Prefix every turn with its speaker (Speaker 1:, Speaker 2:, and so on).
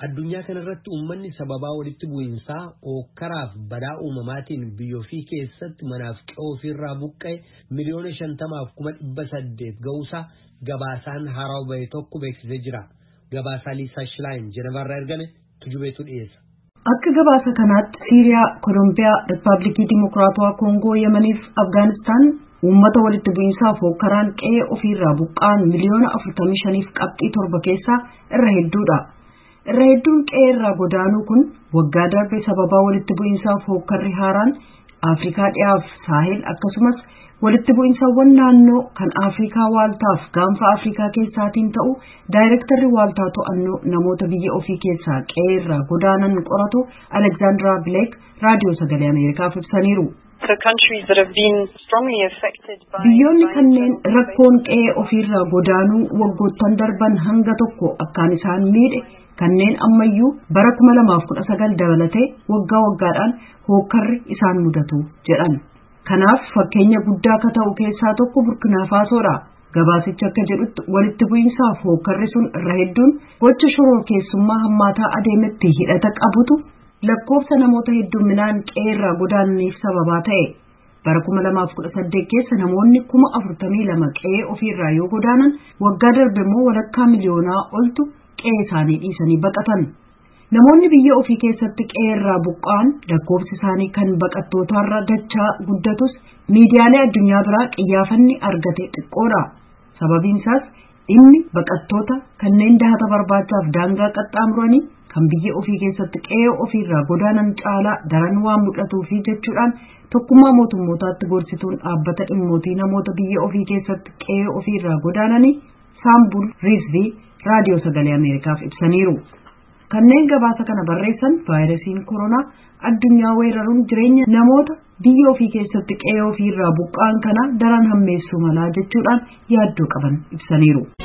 Speaker 1: Addunyaa kanarratti uummanni sababaa walitti bu'iinsaa ookkaraaf badaa uumamaatiin biyyootii keessatti manaaf qe'oo ofirraa buqqa'e miliyoona 50,800 ga'uusaa gabaasaan haaraa bahe tokko beeksisee jira. Gabaasaa Liisaa Shilaayin Jenevarraa ergame tujubeetu dhiyeessa.
Speaker 2: Akka gabaasa kanaatti Siiriyaa, Kolombiyaa, Riippaabilikii Dimokiraatawaa Koongoo, Yemanii fi Afgaanistaan uummata walitti bu'iinsaaf hookkaraan qe'ee ofirraa buqqa'an miliyoona 45.7 keessaa irra hedduudha. Irra hedduun qe'ee irraa godaanuu kun waggaa darbe sababaa walitti bu'iinsaaf hookkarri haaraan Afrikaa dhiyaaf Saahel akkasumas walitti bu'iinsawwan naannoo kan Afrikaa waaltaaf gaanfa Afrikaa keessaatiin ta'u daayirektarri waaltaa to'annoo namoota biyya ofii keessaa qe'ee irraa godaanan qoratu Alexandra Blake raadiyoo sagalee Ameerikaaf ibsaniiru. Biyyoonni kanneen rakkoon qe'ee ofirraa godaanuu waggoottan darban hanga tokko akkaan isaan miidhe kanneen ammayyuu bara 2019 dabalatee waggaa waggaadhaan hookkarri isaan mudatu jedhan. Kanaaf fakkeenya guddaa akka ta'u keessaa tokko Burkina Fasoodha. Gabaasichi akka jedhutti walitti bu'iinsaaf hookkarri sun irra hedduun gocha shororkeessummaa hammaataa adeemetti hidhata qabutu lakkoofsa namoota hedduminaan qe'ee irraa godaananiif sababaa ta'e. Bara 2018 keessa namoonni 42,000 qe'ee ofirraa yoo godaanan waggaa darbe immoo walakkaa miliyoonaa oltu qe'ee isaanii dhiisanii baqatan. Namoonni biyya ofii keessatti qe'ee irraa buqqa'an lakkoofsi isaanii kan baqattootaarra dachaa guddatus miidiyaalee addunyaa biraa xiyyeeffannaa argate xiqqoodha. Sababiin isaas dhimmi baqattoota kanneen dahata barbaachaaf daangaa qaxxaamuranii kan biyya ofii keessatti qe'ee ofirraa godaanan caalaa daran waan mul'atuufi jechuudhaan tokkummaa mootummootaatti gorsituun dhaabbata dhimmootii namoota biyya ofii keessatti qe'ee ofirraa godaananii Saambul Riizvii raadiyoo sagalee Ameerikaaf ibsaniiru. Kanneen gabaasa kana barreessan vaayirasiin koronaa addunyaa weeraruun jireenya namoota biyya ofii keessatti qe'ee ofirraa buqqa'an kana daran hammeessuu malaa jechuudhaan yaaddoo qaban ibsaniiru.